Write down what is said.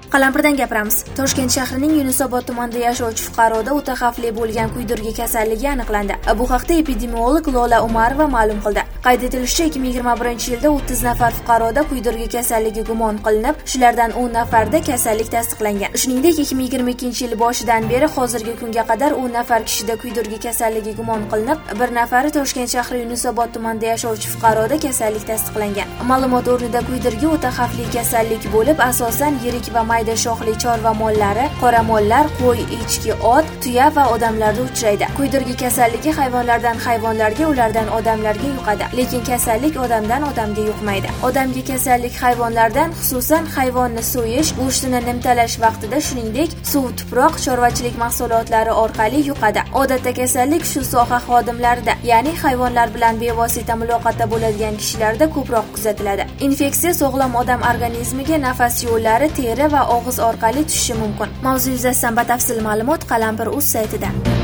Qalampirdan gapiramiz. Toshkent shahrining Yunusobod tumanida yashovchi fuqaroda o'ta xavfli bo'lgan kuydirgi kasalligi aniqlandi. Bu haqda epidemiolog Lola Umarova ma'lum qildi. Qayd etilishicha, 2021-yilda 30 nafar fuqaroda kuydirgi kasalligi gumon qilinib, shulardan 10 nafarda kasallik tasdiqlangan. Shuningdek, 2022-yil boshidan beri hozirgi kunga qadar 10 nafar kishida kuydirgi kasalligi gumon qilinib, bir nafari Toshkent shahri Yunusobod tumanida yashovchi fuqaroda kasallik tasdiqlangan. Ma'lumot o'rnida kuydirgi o'ta xavfli kasallik bo'lib, asosan yirik va mayda shoxli chorva mollari, qoramollar, qo'y, echki, ot, tuya va odamlarda uchraydi. Kuydirgi kasalligi hayvonlardan hayvonlarga, ulardan odamlarga yuqadi, lekin kasallik odamdan odamga yuqmaydi. Odamga kasallik hayvonlardan, xususan hayvonni so'yish, go'shtini nimtalash vaqtida, shuningdek, suv, tuproq, chorvachilik mahsulotlari orqali yuqadi. Odatda kasallik shu soha xodimlarida, ya'ni hayvonlar bilan bevosita muloqotda bo'ladigan kishilarda ko'proq kuzatiladi. Infeksiya sog'lom odam organizmiga nafas yo'llari, teri va og'iz orqali tushishi mumkin. Mavzu yuzasidan batafsil ma'lumot Qalampir.uz saytida.